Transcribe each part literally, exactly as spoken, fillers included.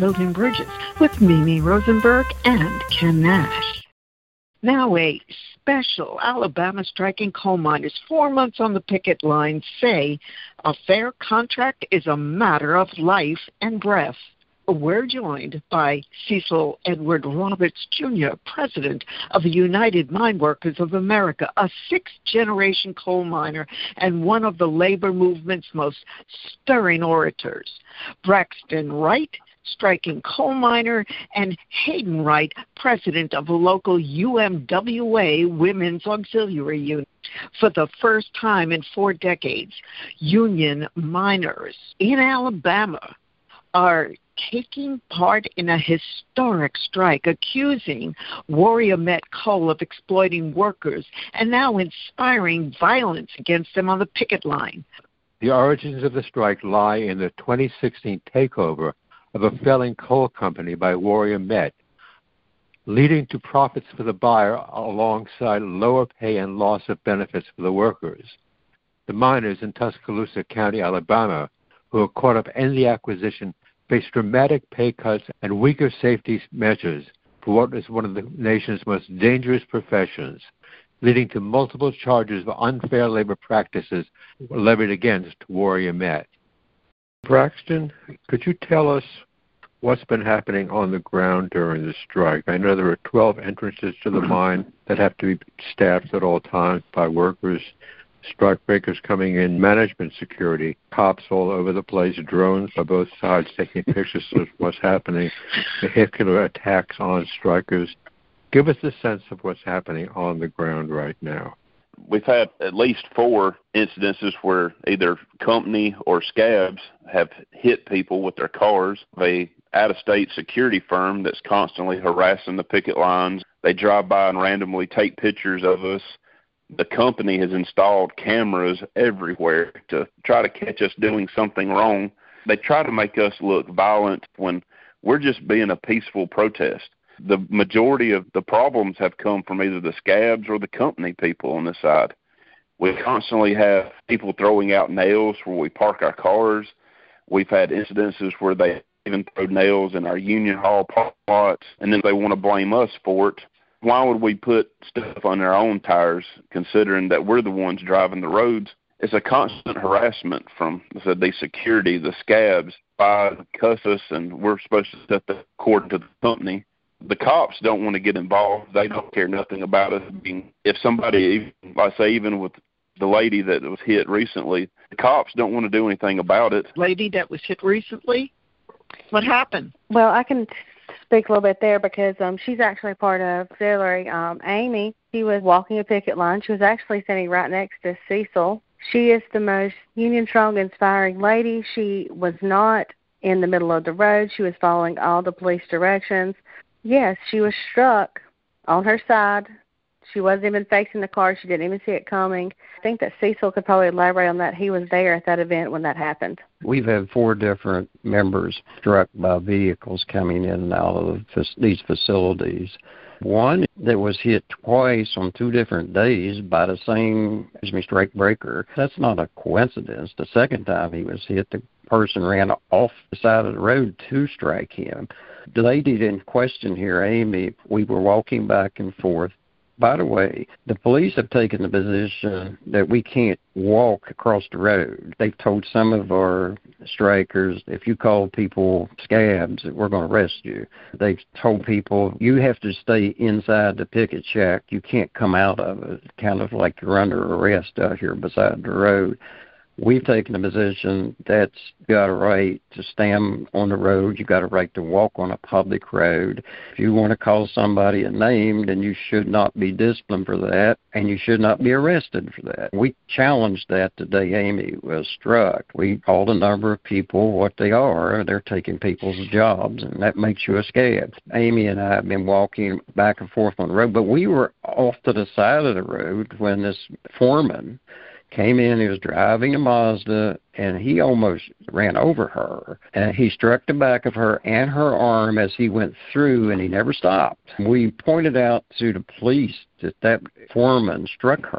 Building Bridges with Mimi Rosenberg and Ken Nash. Now a special Alabama striking coal miners four months on the picket line say a fair contract is a matter of life and breath. We're joined by Cecil Edward Roberts, Junior, president of the United Mine Workers of America, a sixth-generation coal miner and one of the labor movement's most stirring orators. Braxton Wright, striking coal miner, and Hayden Wright, president of a local U M W A Women's Auxiliary Unit. For the first time in four decades, union miners in Alabama are taking part in a historic strike, accusing Warrior Met Coal of exploiting workers and now inspiring violence against them on the picket line. The origins of the strike lie in the twenty sixteen takeover of a failing coal company by Warrior Met, leading to profits for the buyer alongside lower pay and loss of benefits for the workers. The miners in Tuscaloosa County, Alabama, who were caught up in the acquisition, faced dramatic pay cuts and weaker safety measures for what is one of the nation's most dangerous professions, leading to multiple charges of unfair labor practices levied against Warrior Met. Braxton, could you tell us what's been happening on the ground during the strike? I know there are twelve entrances to the mine that have to be staffed at all times by workers, strikebreakers coming in, management security, cops all over the place, drones on both sides taking pictures of what's happening, vehicular attacks on strikers. Give us a sense of what's happening on the ground right now. We've had at least four incidences where either company or scabs have hit people with their cars. A out-of-state security firm that's constantly harassing the picket lines. They drive by and randomly take pictures of us. The company has installed cameras everywhere to try to catch us doing something wrong. They try to make us look violent when we're just being a peaceful protest. The majority of the problems have come from either the scabs or the company people on this side. We constantly have people throwing out nails where we park our cars. We've had incidences where they even throw nails in our union hall parking lots, and then they want to blame us for it. Why would we put stuff on our own tires, considering that we're the ones driving the roads? It's a constant harassment from so the security, the scabs, by cuss us, and we're supposed to set the according to the company. The cops don't want to get involved. They don't care nothing about us. If somebody, I say even with the lady that was hit recently, the cops don't want to do anything about it. Lady that was hit recently? What happened? Well, I can speak a little bit there because um, she's actually part of auxiliary. Um, Amy, she was walking a picket line. She was actually sitting right next to Cecil. She is the most union-strong, inspiring lady. She was not in the middle of the road. She was following all the police directions. Yes, she was struck on her side. She wasn't even facing the car. She didn't even see it coming. I think that Cecil could probably elaborate on that. He was there at that event when that happened. We've had four different members struck by vehicles coming in and out of these facilities. One that was hit twice on two different days by the same strike breaker. That's not a coincidence. The second time he was hit, the person ran off the side of the road to strike him. The lady in question here, Amy, we were walking back and forth. By the way, the police have taken the position that we can't walk across the road. They've told some of our strikers, if you call people scabs, we're going to arrest you. They've told people, you have to stay inside the picket shack. You can't come out of it, kind of like you're under arrest out here beside the road. We've taken a position that's got a right to stand on the road. You've got a right to walk on a public road. If you want to call somebody a name, then you should not be disciplined for that, and you should not be arrested for that. We challenged that the day Amy was struck. We called a number of people what they are. They're taking people's jobs, and that makes you a scab. Amy and I have been walking back and forth on the road, but we were off to the side of the road when this foreman came in. He was driving a Mazda, and he almost ran over her. And he struck the back of her and her arm as he went through, and he never stopped. We pointed out to the police that that foreman struck her.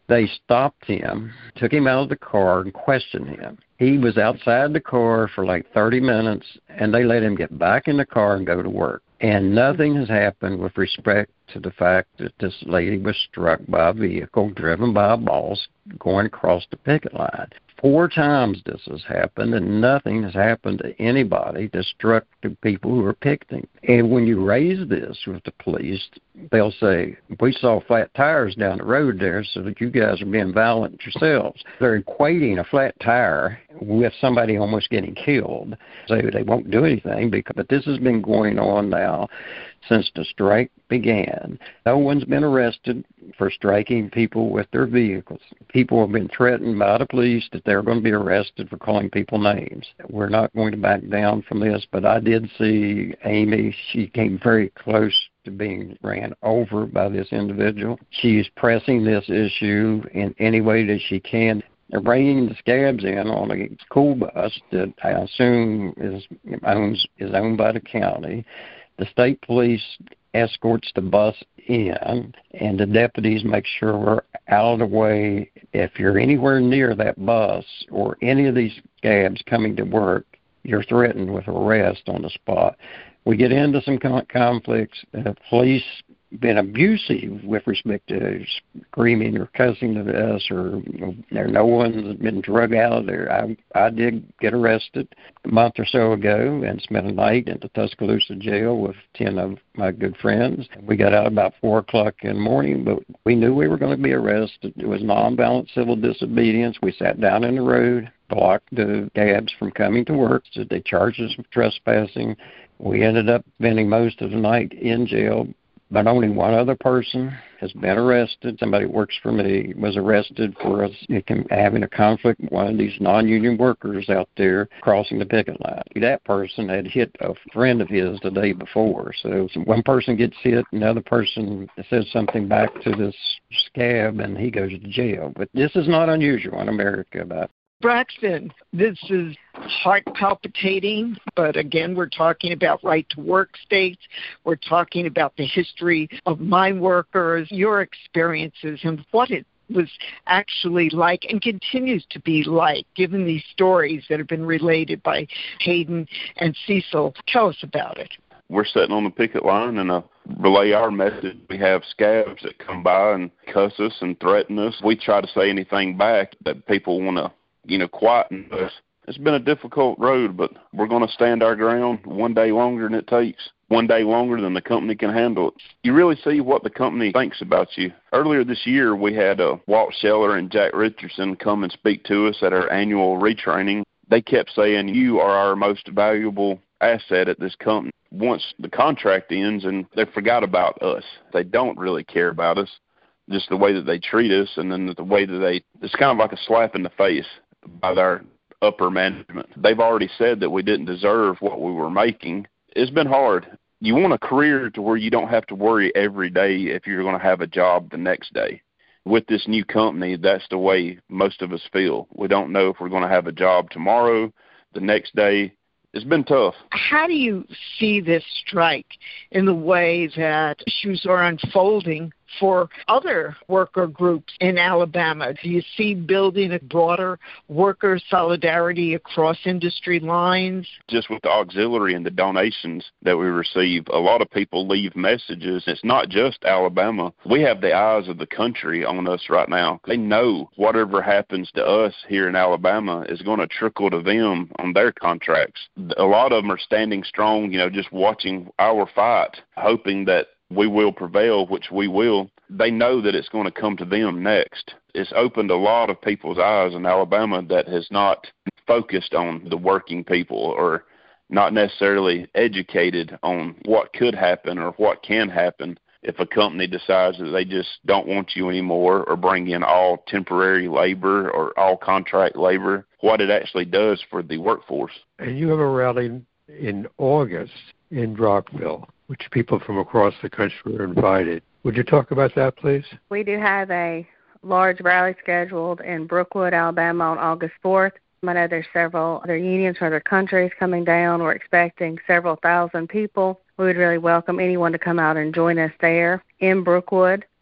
They stopped him, took him out of the car, and questioned him. He was outside the car for like thirty minutes, and they let him get back in the car and go to work. And nothing has happened with respect to the fact that this lady was struck by a vehicle driven by a boss going across the picket line. Four times this has happened, and nothing has happened to anybody that struck the people who are picketing. And when you raise this with the police, they'll say, we saw flat tires down the road there, so that you guys are being violent yourselves. They're equating a flat tire with somebody almost getting killed. So they won't do anything, because, but this has been going on now since the strike began. No one's been arrested for striking people with their vehicles. People have been threatened by the police that they're going to be arrested for calling people names. We're not going to back down from this, but I did see Amy. She came very close to being ran over by this individual. She's pressing this issue in any way that she can. They're bringing the scabs in on a school bus that I assume is owns is owned by the county. The state police escorts the bus in, and the deputies make sure we're out of the way. If you're anywhere near that bus or any of these scabs coming to work, you're threatened with arrest on the spot. We get into some con- conflicts. The police been abusive with respect to screaming or cussing at us, or you know, there no one's been drug out there. I I did get arrested a month or so ago and spent a night at the Tuscaloosa jail with ten of my good friends. We got out about four o'clock in the morning, but we knew we were going to be arrested. It was nonviolent civil disobedience. We sat down in the road, blocked the cabs from coming to work, so they charged us with trespassing. We ended up spending most of the night in jail, but only one other person has been arrested. Somebody who works for me was arrested for us having a conflict with one of these non-union workers out there crossing the picket line. That person had hit a friend of his the day before. So one person gets hit, another person says something back to this scab, and he goes to jail. But this is not unusual in America. But Braxton, this is heart palpitating, but again, we're talking about right to work states. We're talking about the history of mine workers, your experiences, and what it was actually like and continues to be like, given these stories that have been related by Hayden and Cecil. Tell us about it. We're sitting on the picket line and uh, relay our message. We have scabs that come by and cuss us and threaten us. We try to say anything back that people want to you know, quieten us. It's been a difficult road, but we're going to stand our ground one day longer than it takes, one day longer than the company can handle it. You really see what the company thinks about you. Earlier this year, we had uh, Walt Scheller and Jack Richardson come and speak to us at our annual retraining. They kept saying, you are our most valuable asset at this company. Once the contract ends, and they forgot about us. They don't really care about us, just the way that they treat us, and then the way that they, it's kind of like a slap in the face by their upper management. They've already said that we didn't deserve what we were making. It's been hard. You want a career to where you don't have to worry every day if you're going to have a job the next day. With this new company, that's the way most of us feel. We don't know if we're going to have a job tomorrow, the next day. It's been tough. How do you see this strike in the way that issues are unfolding for other worker groups in Alabama? Do you see building a broader worker solidarity across industry lines? Just with the auxiliary and the donations that we receive, a lot of people leave messages. It's not just Alabama. We have the eyes of the country on us right now. They know whatever happens to us here in Alabama is going to trickle to them on their contracts. A lot of them are standing strong, you know, just watching our fight, hoping that we will prevail, which we will. They know that it's going to come to them next. It's opened a lot of people's eyes in Alabama that has not focused on the working people, or not necessarily educated on what could happen or what can happen if a company decides that they just don't want you anymore, or bring in all temporary labor or all contract labor, what it actually does for the workforce. And you have a rally in August in Rockville, which people from across the country are invited. Would you talk about that, please? We do have a large rally scheduled in Brookwood, Alabama on August fourth. I know there's several other unions from other countries coming down. We're expecting several thousand people. We would really welcome anyone to come out and join us there in Brookwood.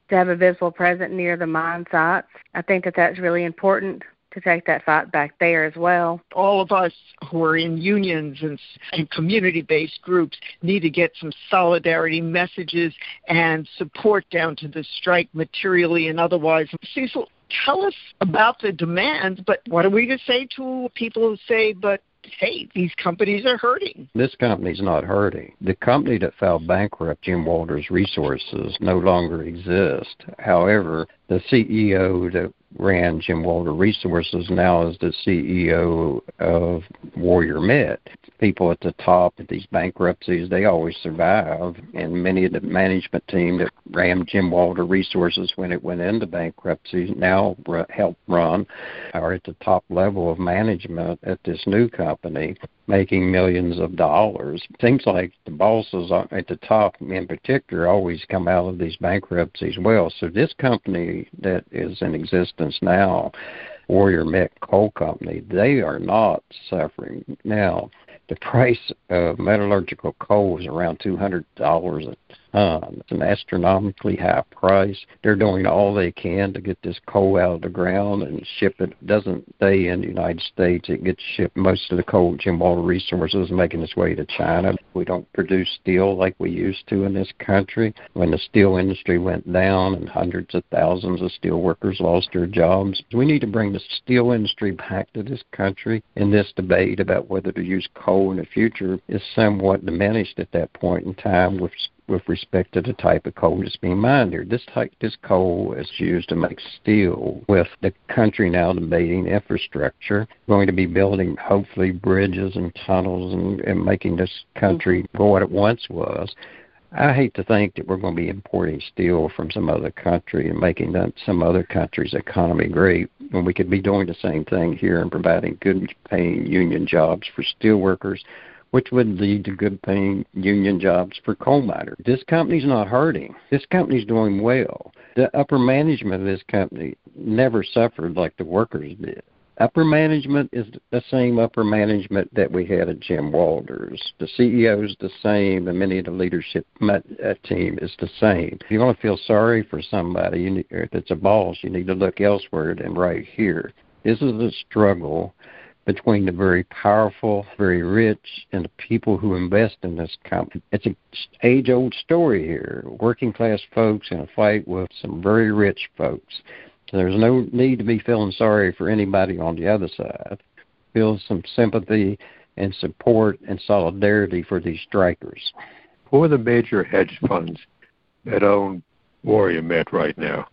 to have a visible presence near the mine sites. I think that that's really important to take that fight back there as well. All of us who are in unions and, and community-based groups need to get some solidarity messages and support down to the strike materially and otherwise. Cecil, tell us about the demands, but what are we to say to people who say, but hey, these companies are hurting? This company's not hurting. The company that filed bankrupt, Jim Walters Resources, no longer exists. However, the C E O that ran Jim Walter Resources now is the C E O of Warrior Met. People at the top of these bankruptcies, they always survive, and many of the management team that ran Jim Walter Resources when it went into bankruptcy now help run are at the top level of management at this new company, making millions of dollars. Seems like the bosses at the top in particular always come out of these bankruptcies well. So this company that is in existence now, Warrior Met Coal Company, they are not suffering. Now, the price of metallurgical coal is around two hundred dollars a ton. It's an astronomically high price. They're doing all they can to get this coal out of the ground and ship it. It doesn't stay in the United States. It gets shipped. Most of the coal at Jim Walter Resources is making its way to China. We don't produce steel like we used to in this country. When the steel industry went down and hundreds of thousands of steel workers lost their jobs, we need to bring the steel industry back to this country. And this debate about whether to use coal in the future is somewhat diminished at that point in time with with respect to the type of coal that's being mined here. This type, this coal is used to make steel. With the country now debating infrastructure, going to be building hopefully bridges and tunnels and, and making this country go what it once was. I hate to think that we're going to be importing steel from some other country and making that some other country's economy great when we could be doing the same thing here and providing good-paying union jobs for steel workers, which would lead to good-paying union jobs for coal miners. This company's not hurting. This company's doing well. The upper management of this company never suffered like the workers did. Upper management is the same upper management that we had at Jim Walters. The C E O is the same, and many of the leadership team is the same. If you want to feel sorry for somebody, you need, if it's a boss, you need to look elsewhere than right here. This is a struggle between the very powerful, very rich, and the people who invest in this company. It's an age-old story here. Working-class folks in a fight with some very rich folks. So there's no need to be feeling sorry for anybody on the other side. Feel some sympathy and support and solidarity for these strikers. Who are the major hedge funds that own Warrior Met right now?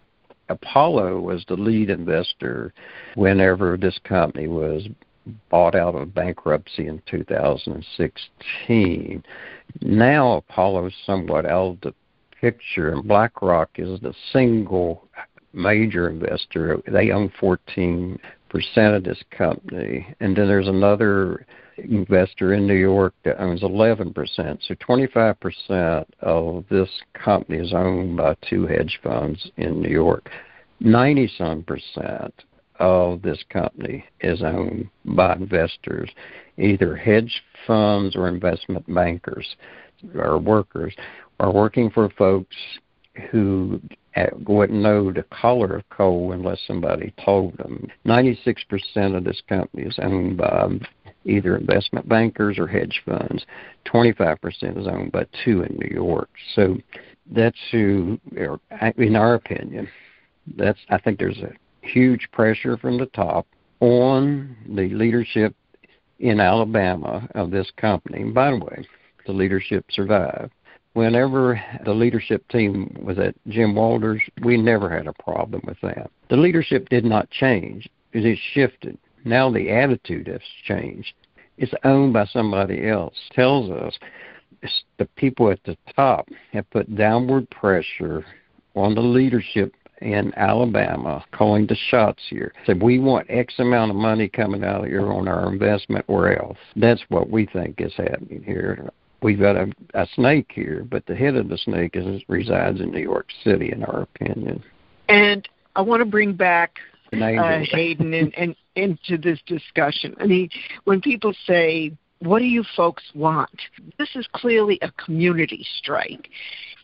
Apollo was the lead investor whenever this company was bought out of bankruptcy in two thousand sixteen. Now Apollo is somewhat out of the picture, and BlackRock is the single major investor. They own fourteen percent of this company. And then there's another investor in New York that owns eleven percent. So twenty-five percent of this company is owned by two hedge funds in New York. ninety-some percent of this company is owned by investors, either hedge funds or investment bankers or workers, are working for folks who wouldn't know the color of coal unless somebody told them. ninety-six percent of this company is owned by either investment bankers or hedge funds. twenty-five percent is owned by two in New York. So that's who, in our opinion, that's I think there's a huge pressure from the top on the leadership in Alabama of this company. And by the way, the leadership survived. Whenever the leadership team was at Jim Walters, we never had a problem with that. The leadership did not change. It has shifted. Now the attitude has changed. It's owned by somebody else. It tells us the people at the top have put downward pressure on the leadership in Alabama, calling the shots here. Said, we want X amount of money coming out of here on our investment or else. That's what we think is happening here. We've got a, a snake here, but the head of the snake is, resides in New York City, in our opinion. And I want to bring back uh, Hayden in, in, into this discussion. I mean, when people say, what do you folks want? This is clearly a community strike.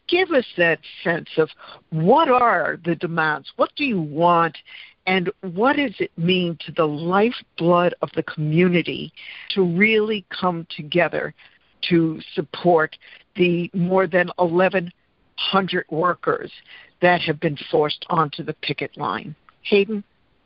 give us that sense of what are the demands, what do you want, and what does it mean to the lifeblood of the community to really come together to support the more than eleven hundred workers that have been forced onto the picket line? Hayden?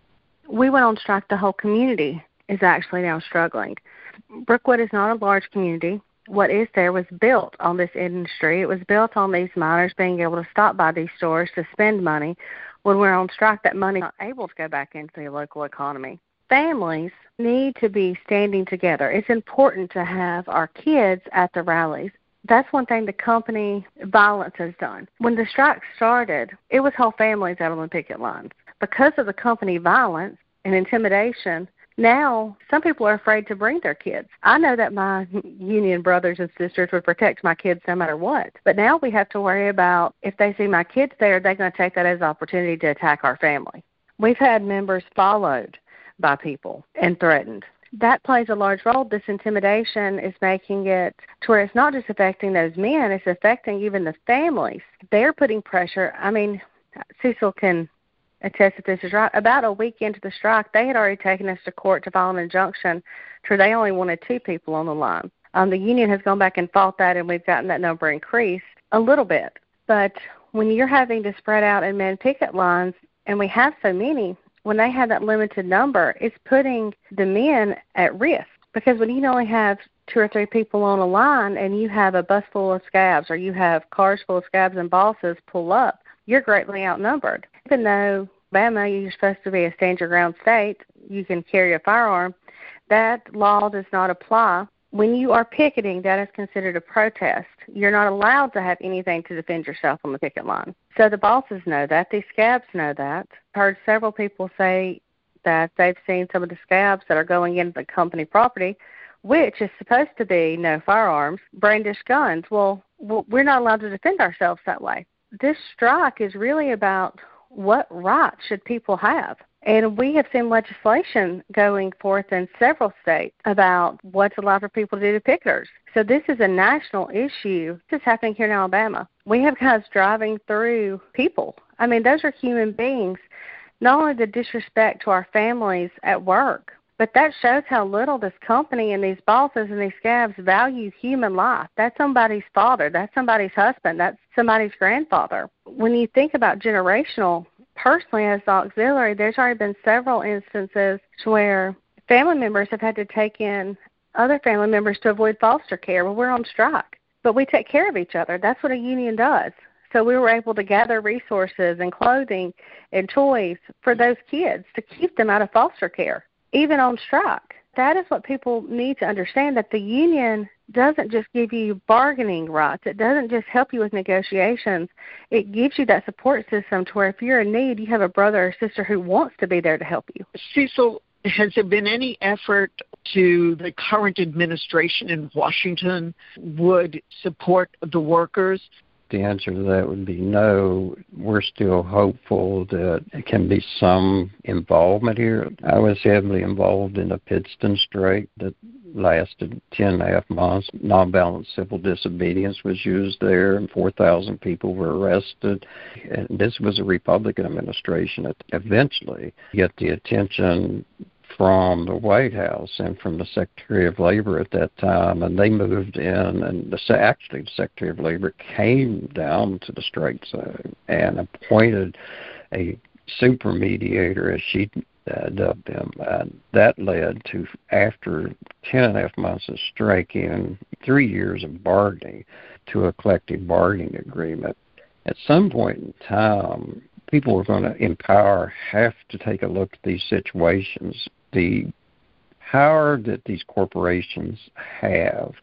We went on strike. The whole community is actually now struggling. Brookwood is not a large community. What is there was built on this industry. It was built on these miners being able to stop by these stores to spend money. When we're on strike, that money is not able to go back into the local economy. Families need to be standing together. It's important to have our kids at the rallies. That's one thing the company violence has done. When the strike started, it was whole families out on the picket lines. Because of the company violence and intimidation, now some people are afraid to bring their kids. I know that my union brothers and sisters would protect my kids no matter what. But now we have to worry about if they see my kids there, they're going to take that as an opportunity to attack our family. We've had members followed by people and threatened. That plays a large role. This intimidation is making it to where it's not just affecting those men, it's affecting even the families. They're putting pressure. I mean, Cecil can attest that this is right. About a week into the strike, they had already taken us to court to file an injunction to where they only wanted two people on the line. Um, the union has gone back and fought that, and we've gotten that number increased a little bit. But when you're having to spread out and man picket lines, and we have so many, when they have that limited number, it's putting the men at risk. Because when you only have two or three people on a line and you have a bus full of scabs or you have cars full of scabs and bosses pull up, you're greatly outnumbered. Even though Alabama, you're supposed to be a stand-your-ground state, you can carry a firearm, that law does not apply. When you are picketing, that is considered a protest. You're not allowed to have anything to defend yourself on the picket line. So the bosses know that. These scabs know that. I've heard several people say that they've seen some of the scabs that are going into the company property, which is supposed to be no firearms, brandish guns. Well, we're not allowed to defend ourselves that way. This strike is really about what rights should people have. And we have seen legislation going forth in several states about what's allowed for people to do to picketers. So this is a national issue. This is happening here in Alabama. We have guys driving through people. I mean, those are human beings. Not only the disrespect to our families at work, but that shows how little this company and these bosses and these scabs value human life. That's somebody's father. That's somebody's husband. That's somebody's grandfather. When you think about generational, personally as the auxiliary, there's already been several instances where family members have had to take in other family members to avoid foster care. Well, we're on strike, but we take care of each other. That's what a union does. So we were able to gather resources and clothing and toys for those kids to keep them out of foster care, even on strike. That is what people need to understand, that the union doesn't just give you bargaining rights. It doesn't just help you with negotiations. It gives you that support system to where if you're in need, you have a brother or sister who wants to be there to help you. Cecil, has there been any effort to the current administration in Washington would support the workers? The answer to that would be no. We're still hopeful that there can be some involvement here. I was heavily involved in a Pittston strike that lasted ten and a half months. Nonviolent civil disobedience was used there, and four thousand people were arrested. And this was a Republican administration that eventually got the attention from the White House and from the Secretary of Labor at that time, and they moved in, and the, actually the Secretary of Labor came down to the strike zone and appointed a super mediator, as she uh, dubbed him. And that led to, after ten and a half months of striking, three years of bargaining, to a collective bargaining agreement. At some point in time, people who are going to empower have to take a look at these situations. The power that these corporations have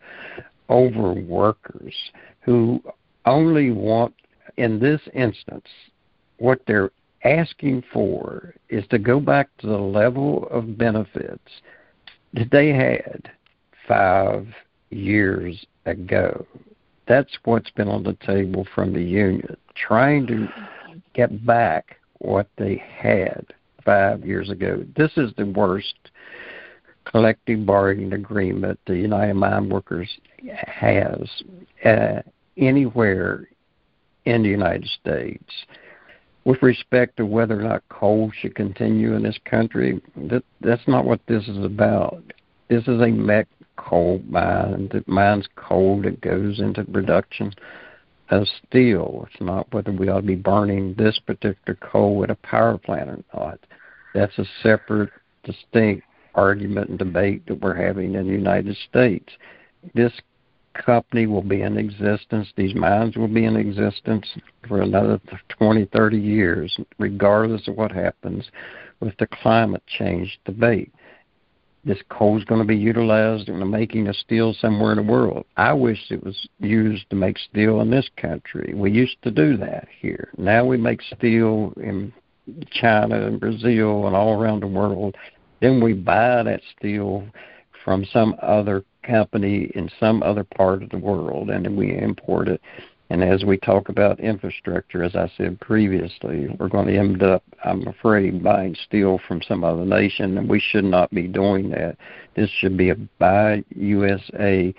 over workers who only want, in this instance, what they're asking for is to go back to the level of benefits that they had five years ago. That's what's been on the table from the union, trying to get back what they had five years ago. This is the worst collective bargaining agreement the United Mine Workers has uh, anywhere in the United States. With respect to whether or not coal should continue in this country, that, that's not what this is about. This is a met coal mine that mines coal that goes into production of steel. It's not whether we ought to be burning this particular coal at a power plant or not. That's a separate, distinct argument and debate that we're having in the United States. This company will be in existence, these mines will be in existence for another twenty, thirty years, regardless of what happens with the climate change debate. This coal is going to be utilized in the making of steel somewhere in the world. I wish it was used to make steel in this country. We used to do that here. Now we make steel in China and Brazil and all around the world. Then we buy that steel from some other company in some other part of the world, and then we import it. And as we talk about infrastructure, as I said previously, we're going to end up, I'm afraid, buying steel from some other nation, and we should not be doing that. This should be a buy U S A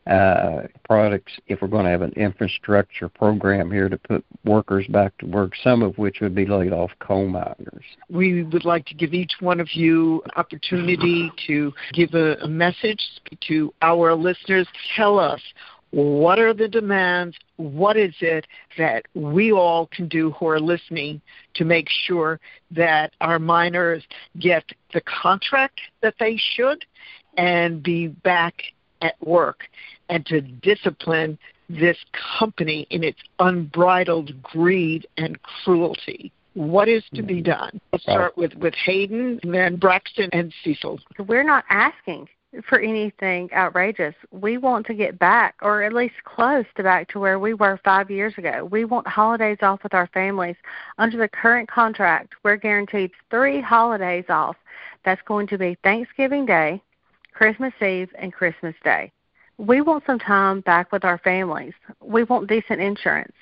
uh, products if we're going to have an infrastructure program here to put workers back to work, some of which would be laid off coal miners. We would like to give each one of you an opportunity to give a, a message to our listeners. Tell us, what are the demands? What is it that we all can do who are listening to make sure that our miners get the contract that they should and be back at work, and to discipline this company in its unbridled greed and cruelty? What is to be done? We'll start with, with Hayden, and then Braxton and Cecil. We're not asking for anything outrageous. We want to get back, or at least close to back to where we were five years ago. We want holidays off with our families. Under the current contract, we're guaranteed three holidays off. That's going to be Thanksgiving Day, Christmas Eve, and Christmas Day. We want some time back with our families. We want decent insurance.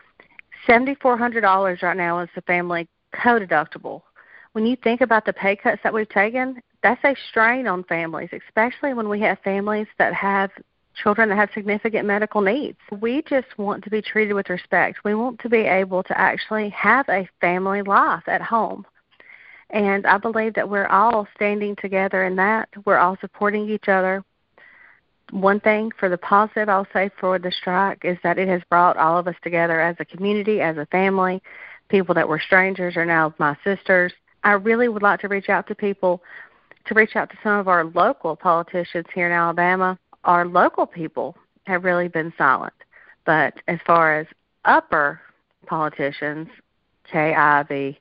seven thousand four hundred dollars right now is the family co-deductible. When you think about the pay cuts that we've taken, that's a strain on families, especially when we have families that have children that have significant medical needs. We just want to be treated with respect. We want to be able to actually have a family life at home. And I believe that we're all standing together in that. We're all supporting each other. One thing for the positive I'll say for the strike is that it has brought all of us together as a community, as a family. People that were strangers are now my sisters. I really would like to reach out to people, to reach out to some of our local politicians here in Alabama. Our local people have really been silent. But as far as upper politicians, Kay Ivey,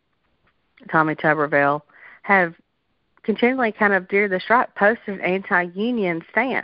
Tommy Tuberville, have continually kind of during the strike posted an anti-union stance.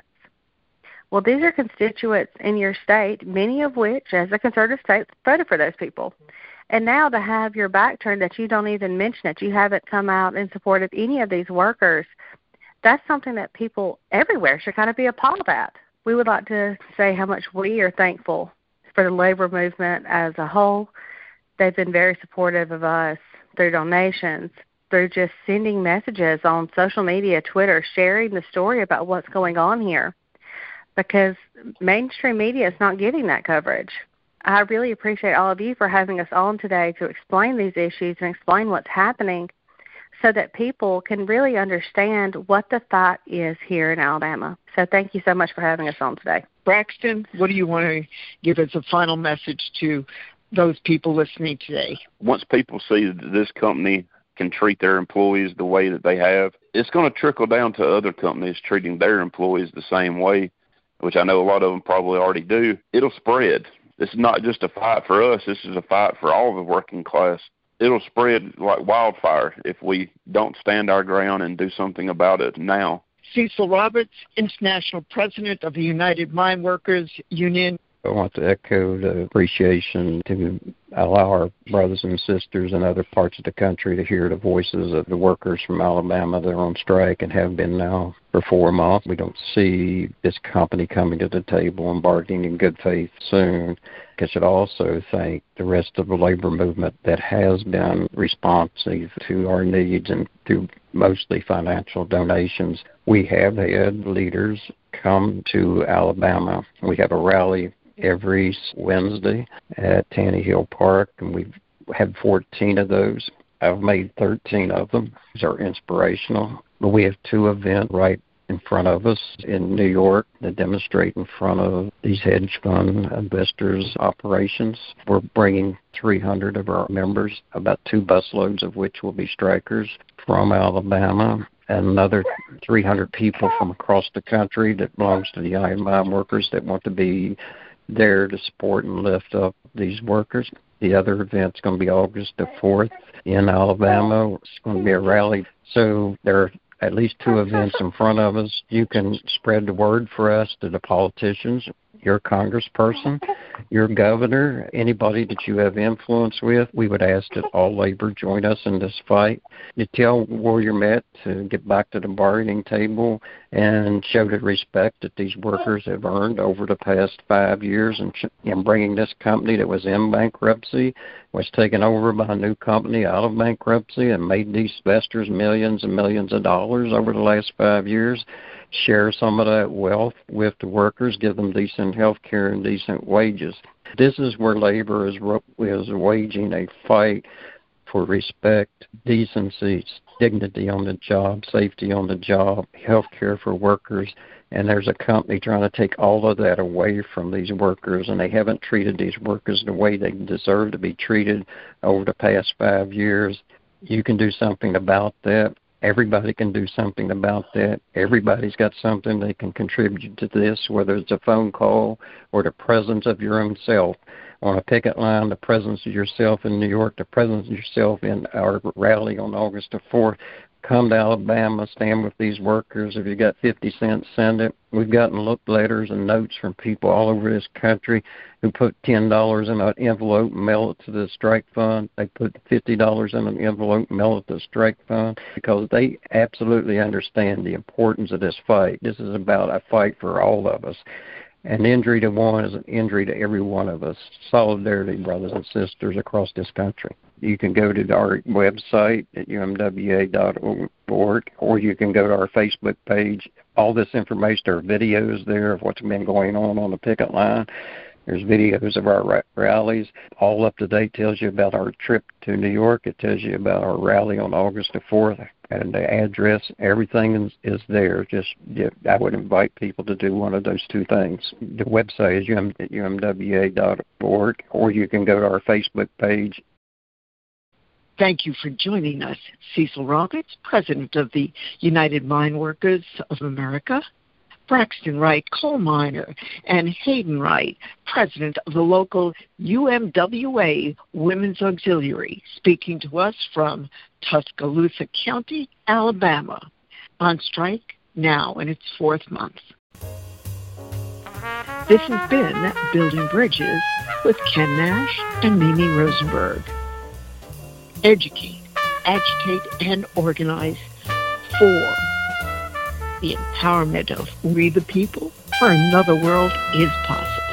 Well, these are constituents in your state, many of which, as a conservative state, voted for those people. And now to have your back turned, that you don't even mention it, you haven't come out in support of any of these workers, that's something that people everywhere should kind of be appalled at. We would like to say how much we are thankful for the labor movement as a whole. They've been very supportive of us through donations, through just sending messages on social media, Twitter, sharing the story about what's going on here, because mainstream media is not getting that coverage. I really appreciate all of you for having us on today to explain these issues and explain what's happening so that people can really understand what the fight is here in Alabama. So thank you so much for having us on today. Braxton, what do you want to give as a final message to those people listening today? Once people see that this company can treat their employees the way that they have, it's going to trickle down to other companies treating their employees the same way, which I know a lot of them probably already do. It'll spread. This is not just a fight for us. This is a fight for all the working class. It'll spread like wildfire if we don't stand our ground and do something about it now. Cecil Roberts, International President of the United Mine Workers Union. I want to echo the appreciation to allow our brothers and sisters in other parts of the country to hear the voices of the workers from Alabama that are on strike and have been now for four months. We don't see this company coming to the table and bargaining in good faith soon. I should also thank the rest of the labor movement that has been responsive to our needs and through mostly financial donations. We have had leaders come to Alabama. We have a rally every Wednesday at Tanny Hill Park, and we've had fourteen of those. I've made thirteen of them. These are inspirational. But we have two events right in front of us in New York that demonstrate in front of these hedge fund investors' operations. We're bringing three hundred of our members, about two busloads of which will be strikers from Alabama, and another three hundred people from across the country that belongs to the I M I workers that want to be there to support and lift up these workers. The other event's going to be August the fourth in Alabama. It's going to be a rally. So there are at least two events in front of us. You can spread the word for us to the politicians, your congressperson, your governor, anybody that you have influence with. We would ask that all labor join us in this fight. To tell Warrior Met to get back to the bargaining table and show the respect that these workers have earned over the past five years in, in bringing this company that was in bankruptcy, was taken over by a new company out of bankruptcy and made these investors millions and millions of dollars over the last five years. Share some of that wealth with the workers, give them decent health care and decent wages. This is where labor is, is waging a fight for respect, decency, dignity on the job, safety on the job, health care for workers. And there's a company trying to take all of that away from these workers, and they haven't treated these workers the way they deserve to be treated over the past five years. You can do something about that. Everybody can do something about that. Everybody's got something they can contribute to this, whether it's a phone call or the presence of your own self on a picket line, the presence of yourself in New York, the presence of yourself in our rally on August the fourth. Come to Alabama, stand with these workers. If you got fifty cents, send it. We've gotten look letters and notes from people all over this country who put ten dollars in an envelope and mail it to the strike fund. They put fifty dollars in an envelope and mail it to the strike fund because they absolutely understand the importance of this fight. This is about a fight for all of us. An injury to one is an injury to every one of us. Solidarity, brothers and sisters, across this country. You can go to our website at U M W A dot org, or you can go to our Facebook page. All this information, there are videos there of what's been going on on the picket line. There's videos of our rallies. All up to date tells you about our trip to New York. It tells you about our rally on August the fourth. And the address, everything is, is there. Just yeah, I would invite people to do one of those two things. The website is U M W A dot org, or you can go to our Facebook page. Thank you for joining us, Cecil Roberts, President of the United Mine Workers of America, Braxton Wright, coal miner, and Hayden Wright, President of the local U M W A Women's Auxiliary, speaking to us from Tuscaloosa County, Alabama, on strike now in its fourth month. This has been Building Bridges with Ken Nash and Mimi Rosenberg. Educate, agitate, and organize for the empowerment of we the people, for another world is possible.